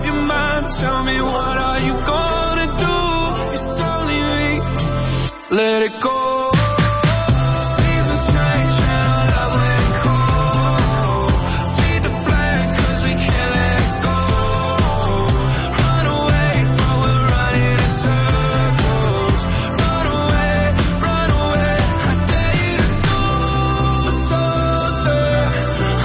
your mind. Tell me, what are you gonna